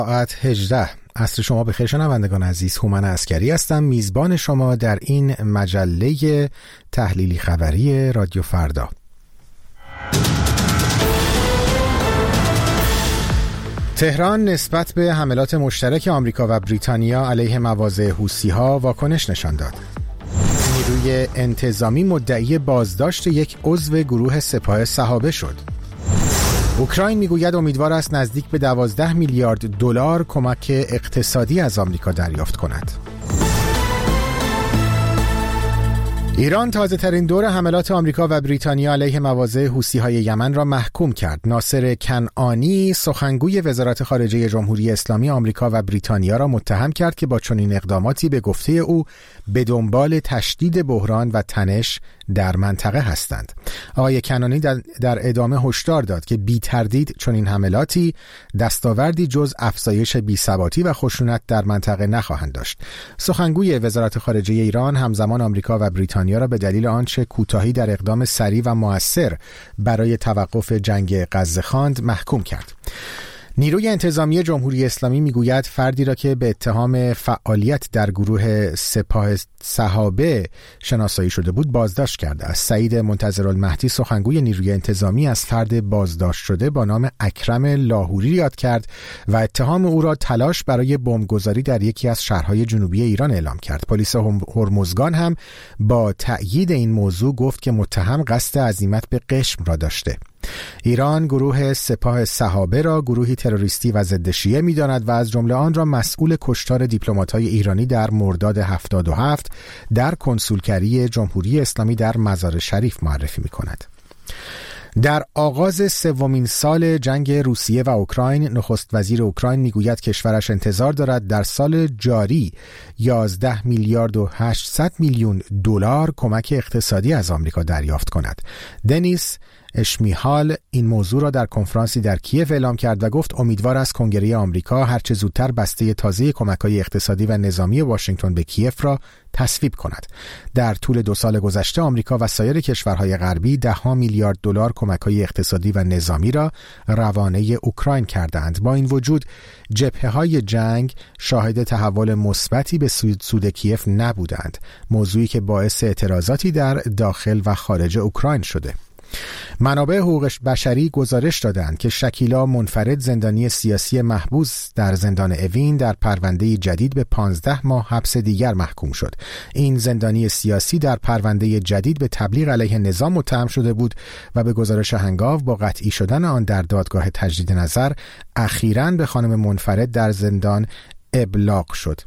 ساعت 18 عصر شما بخیر شنوندگان عزیز. هومن عسکری هستم، میزبان شما در این مجله تحلیلی خبری رادیو فردا. تهران نسبت به حملات مشترک آمریکا و بریتانیا علیه مواضع حوثی‌ها واکنش نشان داد. نیروی انتظامی مدعی بازداشت یک عضو گروه سپاه صحابه شد. اوکراین میگوید امیدوار است نزدیک به 12 میلیارد دلار کمک اقتصادی از آمریکا دریافت کند. ایران تازه ترین دور حملات آمریکا و بریتانیا علیه مواضع حوثی‌های یمن را محکوم کرد. ناصر کنعانی سخنگوی وزارت خارجه جمهوری اسلامی آمریکا و بریتانیا را متهم کرد که با چنین اقداماتی به گفته او به دنبال تشدید بحران و تنش در منطقه هستند. آقای کنعانی در ادامه هشدار داد که بی تردید چنین حملاتی دستاوردی جز افزایش بی‌ثباتی و خشونت در منطقه نخواهند داشت. سخنگوی وزارت خارجه ایران همزمان آمریکا و بریتانیا را به دلیل آنچه کوتاهی در اقدام سریع و مؤثر برای توقف جنگ غزه خواند محکوم کرد. نیروی انتظامی جمهوری اسلامی میگوید فردی را که به اتهام فعالیت در گروه سپاه صحابه شناسایی شده بود بازداشت کرده است. سعید منتظرالمهدی سخنگوی نیروی انتظامی از فرد بازداشت شده با نام اکرم لاهوری یاد کرد و اتهام او را تلاش برای بمبگذاری در یکی از شهرهای جنوبی ایران اعلام کرد. پلیس هرمزگان هم با تأیید این موضوع گفت که متهم قصد عزیمت به قشم را داشته. ایران گروه سپاه صحابه را گروهی تروریستی و ضد شیعه می‌داند و از جمله آن را مسئول کشتار دیپلمات‌های ایرانی در مرداد 77 در کنسولگری جمهوری اسلامی در مزار شریف معرفی می‌کند. در آغاز سومین سال جنگ روسیه و اوکراین، نخست وزیر اوکراین میگوید کشورش انتظار دارد در سال جاری 11 میلیارد و 800 میلیون دلار کمک اقتصادی از آمریکا دریافت کند. دنیس اشمیهال این موضوع را در کنفرانسی در کیف اعلام کرد و گفت امیدوار است کنگره آمریکا هرچه زودتر بسته تازه کمک‌های اقتصادی و نظامی واشنگتن به کیف را تصویب کند. در طول 2 سال گذشته آمریکا و سایر کشورهای غربی 10 میلیارد دلار کمک‌های اقتصادی و نظامی را روانه اوکراین کردند. با این وجود جبهه‌های جنگ شاهد تحول مثبتی به سود کیف نبودند، موضوعی که باعث اعتراضاتی در داخل و خارج اوکراین شده. منابع حقوق بشری گزارش دادند که شکیلا منفرد زندانی سیاسی محبوس در زندان اوین در پرونده جدید به 15 ماه حبس دیگر محکوم شد. این زندانی سیاسی در پرونده جدید به تبلیغ علیه نظام متهم شده بود و به گزارش هنگاو با قطعی شدن آن در دادگاه تجدید نظر اخیراً به خانم منفرد در زندان ابلاغ شد.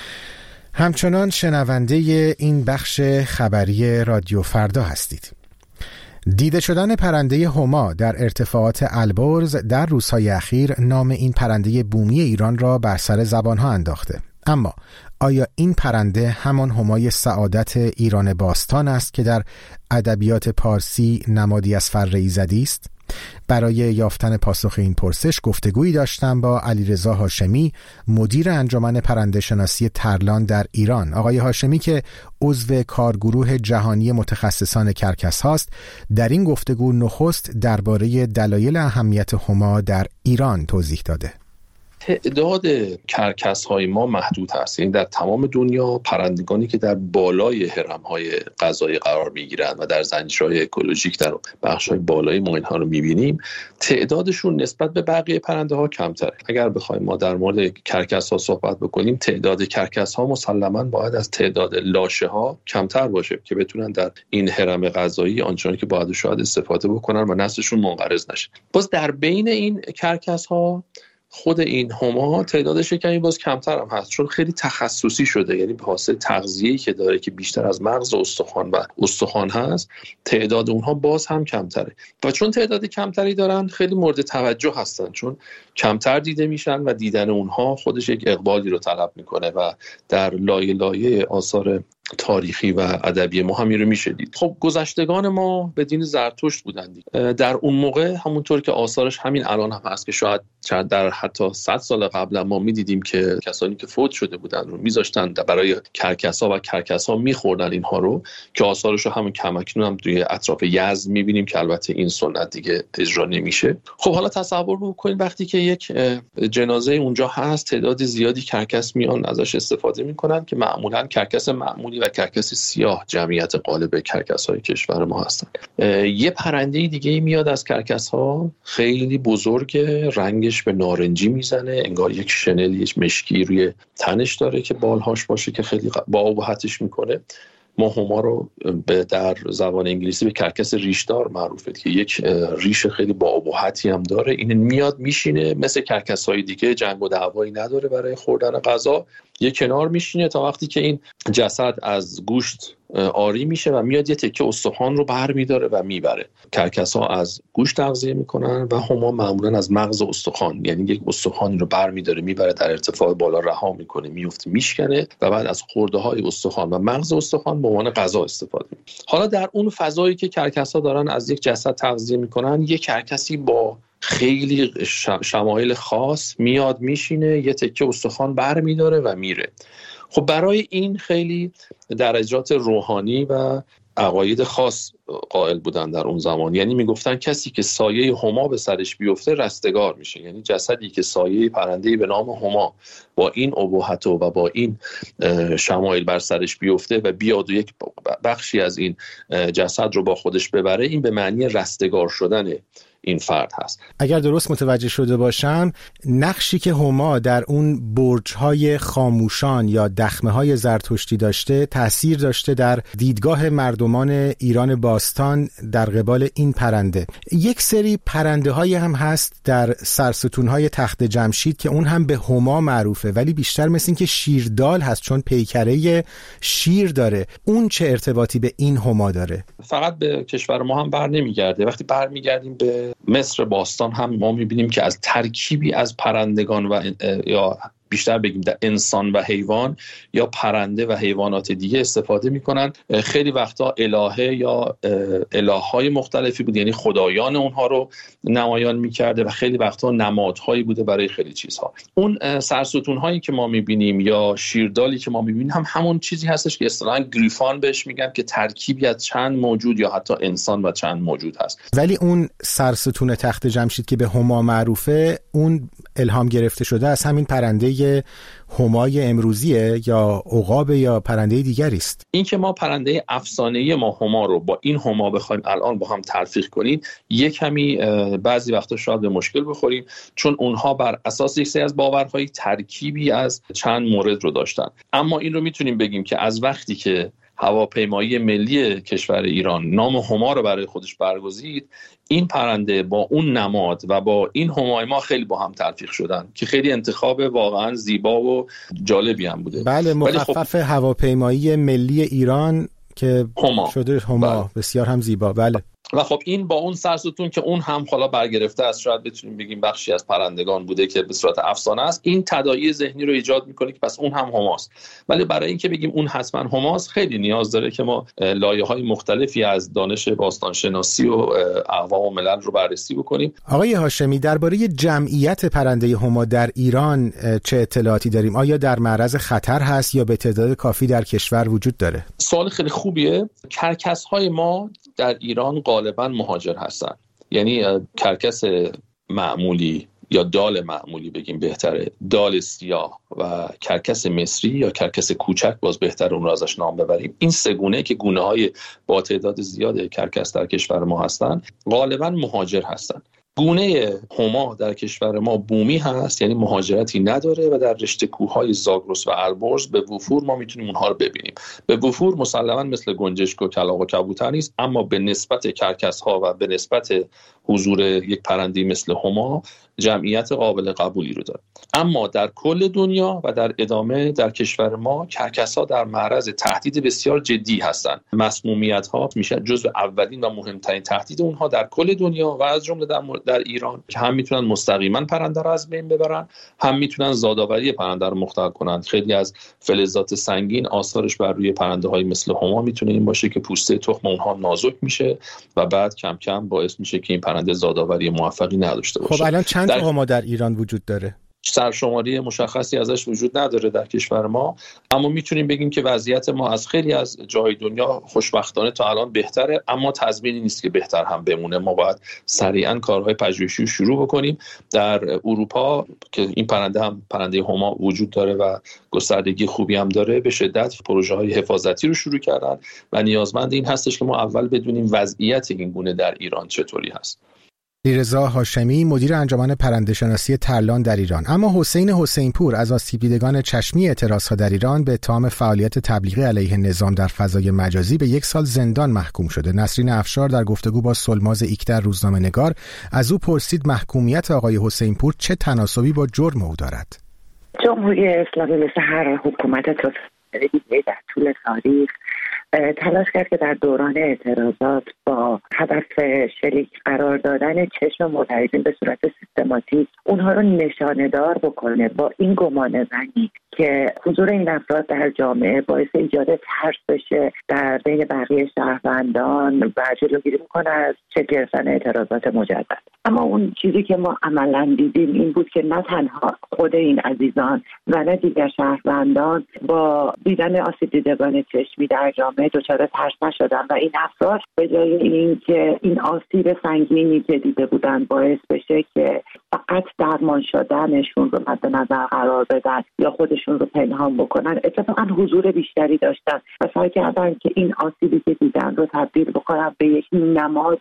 همچنان شنونده این بخش خبری رادیو فردا هستید. دیده شدن پرنده هما در ارتفاعات البرز در روزهای اخیر نام این پرنده بومی ایران را بر سر زبانها انداخته. اما آیا این پرنده همان همای سعادت ایران باستان است که در ادبیات پارسی نمادی از فر ایزدی است؟ برای یافتن پاسخ این پرسش گفتگویی داشتم با علیرضا هاشمی، مدیر انجمن پرنده شناسی ترلان در ایران. آقای هاشمی که عضو کارگروه جهانی متخصصان کرکس هاست، در این گفتگو نخست درباره دلایل اهمیت هما در ایران توضیح داده. تعداد کرکس‌های ما محدود هست. یعنی در تمام دنیا پرندگانی که در بالای هرم‌های غذایی قرار می‌گیرند و در زنجیرهای اکولوژیک در بخش‌های بالای ما اینها رو می‌بینیم، تعدادشون نسبت به بقیه پرنده‌ها کمتره. اگر بخوایم ما در مورد کرکس‌ها صحبت بکنیم، تعداد کرکس‌ها مسلماً باید از تعداد لاشه‌ها کمتر باشه که بتونن در این هرم غذایی آنچنانی که باید شاید استفاده بکنن و نسلشون منقرض نشه. باز در بین این کرکس‌ها خود این هما تعدادش کمی باز کمتر هم هست، چون خیلی تخصصی شده. یعنی به واسطه تغذیه‌ای که داره که بیشتر از مغز و استخوان هست، تعداد اونها باز هم کمتره و چون تعداد کمتری دارن خیلی مورد توجه هستن، چون کمتر دیده میشن و دیدن اونها خودش یک اقبالی رو طلب میکنه و در لایه لایه آثار تاریخی و ادبی ما همین رو میشه دید. خب گذشتگان ما به دین زرتشت بودن دیگه. در اون موقع همونطور که آثارش همین الان هم هست که شاید در حتی 100 سال قبل ما میدیدیم که کسانی که فوت شده بودن رو میذاشتن برای کرکس‌ها و کرکس‌ها میخوردن اینها رو، که آثارش رو همون کماکنون هم توی اطراف یزد میبینیم که البته این سنت دیگه اجرا نمیشه. خب حالا تصور بکنید وقتی که یک جنازه اونجا هست، تعداد زیادی کرکس میان ازش استفاده میکنن که معمولا کرکس معمولی و کرکس سیاه جمعیت غالب کرکس‌های کشور ما هستن. یه پرنده دیگه میاد از کرکس‌ها، خیلی بزرگ، رنگش به نارنجی میزنه، انگار یک شنل، یک مشکی روی تنش داره که بالهاش باشه که خیلی با ابهتش میکنه. ما هما رو در زبان انگلیسی به کرکس ریشدار معروفه که یک ریش خیلی با ابهتی هم داره. این میاد میشینه، مثل کرکس‌های دیگه جنگ و دعوایی نداره برای خوردن غذا، یه کنار میشینه تا وقتی که این جسد از گوشت آری میشه و میاد یه تکه استخوان رو برمی‌داره و میبره. کرکس‌ها از گوشت تغذیه میکنن و هما معمولا از مغز استخوان، یعنی یک استخوانی رو برمی‌داره میبره در ارتفاع بالا رها میکنه، میفته میشکنه و بعد از خرده‌های استخوان و مغز استخوان به عنوان غذا استفاده میکنه. حالا در اون فضایی که کرکس‌ها دارن از یک جسد تغذیه میکنن، یک کرکسی با خیلی شمایل خاص میاد میشینه، یه تکه استخوان برمی‌داره و میره. خب برای این خیلی درجات روحانی و عقاید خاص قائل بودن در اون زمان. یعنی میگفتن کسی که سایه هما به سرش بیفته رستگار میشه، یعنی جسدی که سایه پرنده‌ای به نام هما با این ابهت و با این شمایل بر سرش بیفته و بیاد و یک بخشی از این جسد رو با خودش ببره، این به معنی رستگار شدن این فرد هست. اگر درست متوجه شده باشم، نقشی که هما در اون برج‌های خاموشان یا دخمه‌های زرتشتی داشته تأثیر داشته در دیدگاه مردمان ایران باستان در قبال این پرنده. یک سری پرنده‌های هم هست در سرستون‌های تخت جمشید که اون هم به هما معروفه، ولی بیشتر مثل این که شیردال هست چون پیکره شیر داره. اون چه ارتباطی به این هما داره؟ فقط به کشور ما هم بر نمیگرده. وقتی برمیگردیم به مصر باستان هم ما میبینیم که از ترکیبی از پرندگان و یا بیشتر بگیم در انسان و حیوان یا پرنده و حیوانات دیگه استفاده میکنن. خیلی وقتا الهه یا الههای مختلفی بود، یعنی خدایان اونها رو نمایان میکرده و خیلی وقتا نمادهایی بوده برای خیلی چیزها. اون سرستونهایی که ما میبینیم یا شیردالی که ما میبینیم هم همون چیزی هستش که اصطلاحاً گریفان بهش میگن، که ترکیبی از چند موجود یا حتی انسان و چند موجود هست. ولی اون سرستون تخت جمشید که به هما معروفه، اون الهام گرفته شده از همین پرنده همای امروزیه یا عقاب یا پرنده دیگری است؟ این که ما پرنده افسانه‌ای ما هما رو با این هما بخوایم الان با هم تلفیق کنیم، یک کمی بعضی وقتا شاید به مشکل بخوریم، چون اونها بر اساس یک سری از باورهای ترکیبی از چند مورد رو داشتن. اما این رو میتونیم بگیم که از وقتی که هواپیمایی ملی کشور ایران نام هما رو برای خودش برگزید، این پرنده با اون نماد و با این همای ما خیلی با هم تلفیق شدن که خیلی انتخاب واقعا زیبا و جالبی هم بوده. بله، مخفف هواپیمایی ملی ایران که هما شده هما. بله. بسیار هم زیبا. بله. و خب این با اون سرستون که اون هم حالا برگرفته از، شاید بتونیم بگیم بخشی از پرندگان بوده که به صورت افسانه است، این تداعی ذهنی رو ایجاد میکنه که پس اون هم هماست. ولی برای اینکه بگیم اون حتما هماست خیلی نیاز داره که ما لایه‌های مختلفی از دانش باستانشناسی و اقوام و ملل رو بررسی بکنیم. آقای هاشمی، درباره جمعیت پرنده هما در ایران چه اطلاعاتی داریم؟ آیا در معرض خطر هست یا به تعداد کافی در کشور وجود داره؟ سوال خیلی خوبیه. کرکس‌های ما در ایران غالبا مهاجر هستن، یعنی کرکس معمولی یا دال معمولی بگیم بهتره، دال سیاه و کرکس مصری یا کرکس کوچک، باز بهتر اون رو ازش نام ببریم. این سه گونه که گونه های با تعداد زیاد کرکس در کشور ما هستن غالبا مهاجر هستن. گونه هما در کشور ما بومی هست، یعنی مهاجرتی نداره و در رشته کوههای زاگرس و البرز به وفور ما میتونیم اونها رو ببینیم. به وفور مسلماً مثل گنجشک و کلاغ و کبوتر نیست، اما به نسبت کرکس ها و به نسبت حضور یک پرنده مثل هما جمعیت قابل قبولی رو داره. اما در کل دنیا و در ادامه در کشور ما کرکس‌ها در معرض تهدید بسیار جدی هستند. مسمومیت‌ها میشه جزو اولین و مهمترین تهدید اونها در کل دنیا و از جمله در ایران که هم میتونن مستقیما پرنده رو از بین ببرن، هم میتونن زادآوری پرنده رو مختل کنن. خیلی از فلزات سنگین آثارش بر روی پرنده‌های مثل هما میتونه این باشه که پوسته تخم اونها نازک میشه و بعد کم کم باعث میشه که این پرنده زادآوری موفقی نداشته باشه. خب الان چند تا هما در ایران وجود داره؟ سرشماری مشخصی ازش وجود نداره در کشور ما، اما میتونیم بگیم که وضعیت ما از خیلی از جای دنیا خوشبختانه تا الان بهتره، اما تضمینی نیست که بهتر هم بمونه. ما باید سریعا کارهای پژوهشی رو شروع بکنیم. در اروپا که این پرنده هما وجود داره و گستردگی خوبی هم داره، به شدت پروژه‌های حفاظتی رو شروع کردن و نیازمند این هستش که ما اول بدونیم وضعیت این گونه در ایران چطوری هست. علیرضا هاشمی مدیر انجمن پرنده‌شناسی ترلان در ایران. اما حسین حسینپور از آسیب دیدگان چشمی اعتراض‌ها در ایران به اتهام فعالیت تبلیغی علیه نظام در فضای مجازی به 1 سال زندان محکوم شده. نسرین افشار در گفتگو با سلماز ایکتر روزنامه‌نگار از او پرسید محکومیت آقای حسینپور چه تناسبی با جرم او دارد. جمهوری اسلامی مثل هر حکومت توسعه‌یافته در طول تاریخ تلاش کرد که در دوران اعتراضات با هدف شلیک قرار دادن چشم معترضین به صورت سیستماتیک اونها رو نشانه‌دار بکنه، با این گمانه‌زنی که حضور این افراد در جامعه باعث ایجاد ترس بشه در بین بقیه شهروندان و جلوگیری میکنه از شکل گرفتن اعتراضات مجدد. اما اون چیزی که ما عملاً دیدیم این بود که نه تنها خود این عزیزان و نه دیگر شهروندان با دیدن آسیب دیدگان چشمی در جامعه دچار ترس نشدن و این افراد به جای اینکه این آسیب سنگینی که دیده بودن باعث بشه که فقط درمان شدنشون رو مد نظر قرار بدن یا خودشون رو پنهان بکنن، اتفاقا حضور بیشتری داشتن و سعی کردن که این آسیبی که دیدن رو تبدیل بکنن به یک نماد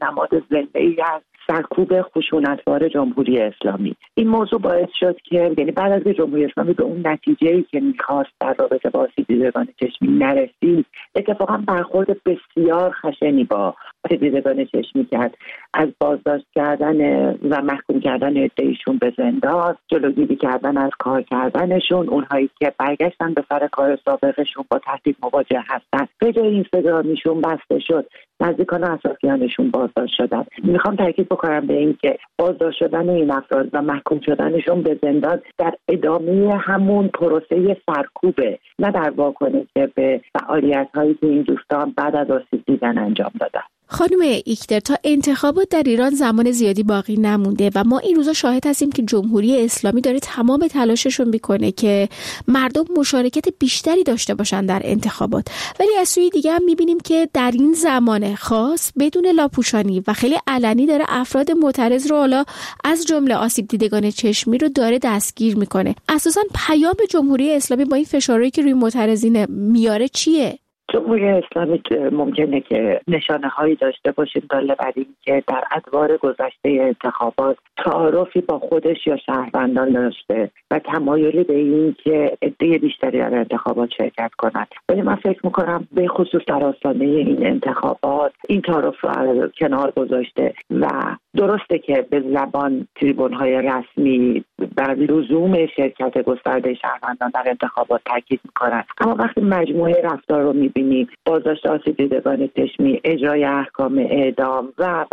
زنده‌ای از سرکوب خشونت‌بار جمهوری اسلامی. این موضوع باعث شد که یعنی بعد از جمهوری اسلامی به اون نتیجه‌ای که می‌خواست در رابطه با آسیب دیدگان چشمی نرسید، اتفاقا برخورد بسیار خشنی با آسیب دیدگان چشمی کرد، از بازداشت کردن و محکوم کردن عده‌ایشون به زندان، جلوگیری کردن از کار کردنشون، اونهایی که برگشتن به سر کار سابقشون با تهدید مواجه هستن، به جای اینستاگرامیشون بسته شد، نزدیکان اطرافیانشون بازداشت شدن. میخوام تاکید بکنم به این که بازداشت شدن این افراد و محکوم شدنشون به زندان در ادامه همون پروسه سرکوبه، نه در واکنش به فعالیت‌هایی که این دوستان بعد از آسیب دیدن انجام دادن. خانم ایکتر، تا انتخابات در ایران زمان زیادی باقی نمونده و ما این روزا شاهد هستیم که جمهوری اسلامی داره تمام تلاششون میکنه که مردم مشارکت بیشتری داشته باشن در انتخابات، ولی از سوی دیگه هم میبینیم که در این زمان خاص بدون لاپوشانی و خیلی علنی داره افراد معترض رو، حالا از جمله آسیب دیدگان چشمی رو، داره دستگیر میکنه. اساساً پیام جمهوری اسلامی با این فشارهایی که روی معترضین میاره چیه؟ جمهوری اسلامی ممکنه که نشانه هایی داشته باشه داله بر این که در ادوار گذشته انتخابات تعارفی با خودش یا شهروندان داشته و تمایلی به این که عده بیشتری در انتخابات شرکت کنند، ولی من فکر میکنم به خصوص در آستانه این انتخابات این تعارف رو کنار گذاشته و درسته که به زبان تریبون های رسمی بر لزوم شرکت گسترده شهروندان در انتخابات تاکید میکنن، اما وقتی مجموعه رفتار رو میبینیم، بازداشت آسیب دیدگان چشمی، اجرای احکام اعدام و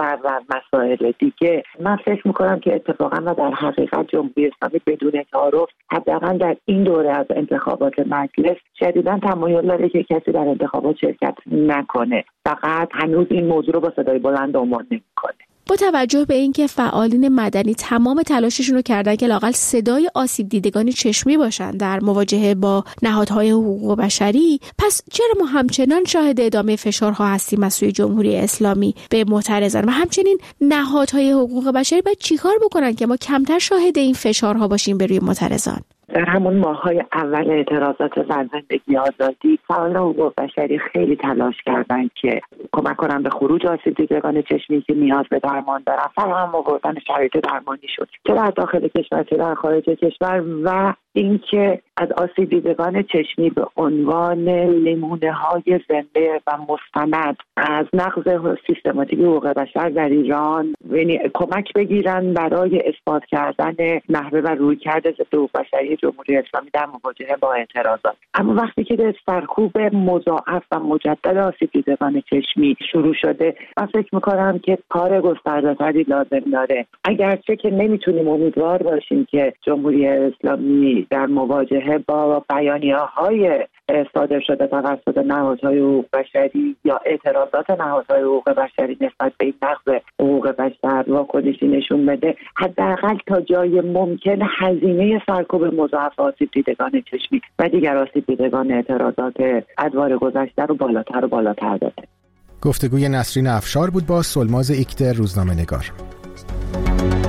مسائل دیگه، من فکر میکنم که اتفاقا و در حقیقت جمهوری اسلامی بدون تعارف حداقل در این دوره از انتخابات مجلس شدیداً تمایل داره که کسی در انتخابات شرکت نکنه، فقط هنوز این موضوع رو با صدای بلند عنوان نمیکنه. با توجه به اینکه فعالین مدنی تمام تلاششون رو کردن که لااقل صدای آسیب دیدگان چشمی باشن در مواجهه با نهادهای حقوق بشری، پس چرا ما همچنان شاهد ادامه فشارها هستیم از سوی جمهوری اسلامی به معترضان و همچنین نهادهای حقوق بشری باید چیکار بکنن که ما کمتر شاهد این فشارها باشیم به روی معترضان؟ در همون ماه‌های اول اعتراضات زن زندگی آزادی، فعالان حقوق بشری خیلی تلاش کردند که کمک کنن به خروج آسیب دیدگان چشمی که نیاز به درمان دارن، فراهم آوردن شرایط درمانی شد، چه در داخل کشور چه در خارج کشور، و اینکه از آسیب دیدگان چشمی به عنوان نمونه‌های زنده و مستند از نقض سیستماتیک حقوق بشر در ایران یعنی کمک بگیرن برای اثبات کردن نحوه و رویکرد ضد حقوق بشری جمهوری اسلامی در مواجهه با اعتراضات. اما وقتی که سرکوب مضاعف و مجدد آسیب دیدگان چشمی شروع شده، من فکر می‌کنم که کار گسترده‌تری لازم داره. اگرچه که نمیتونیم امیدوار باشیم که جمهوری اسلامی در مواجهه با بیانیه‌های صادر شده توسط نهادهای حقوق بشری یا اعتراضات نهادهای حقوق بشری نسبت به این نقض حقوق بشر واکنشی نشون بده، حداقل تا جای ممکن هزینه سرکوب مضاعف آسیب دیدگان چشمی و دیگر آسیب دیدگان اعتراضات ادوار گذشته رو بالاتر و بالاتر داده. گفتگوی نسرین افشار بود با سلماز ایکتر، روزنامه‌نگار.